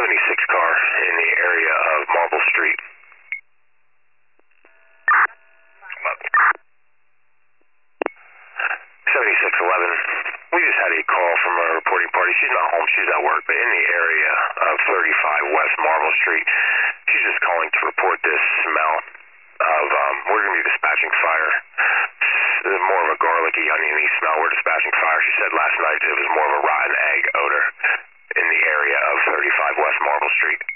76 car in the area of Marble Street. 7611. We just had a call from a reporting party. She's not home, she's at work, but in the area of 35 West Marble Street. She's just calling to report this smell of, we're going to be dispatching fire. More of a garlicky, oniony smell. We're dispatching fire. She said last night it was more of a rotten egg odor in the area of 35 West Marble Street.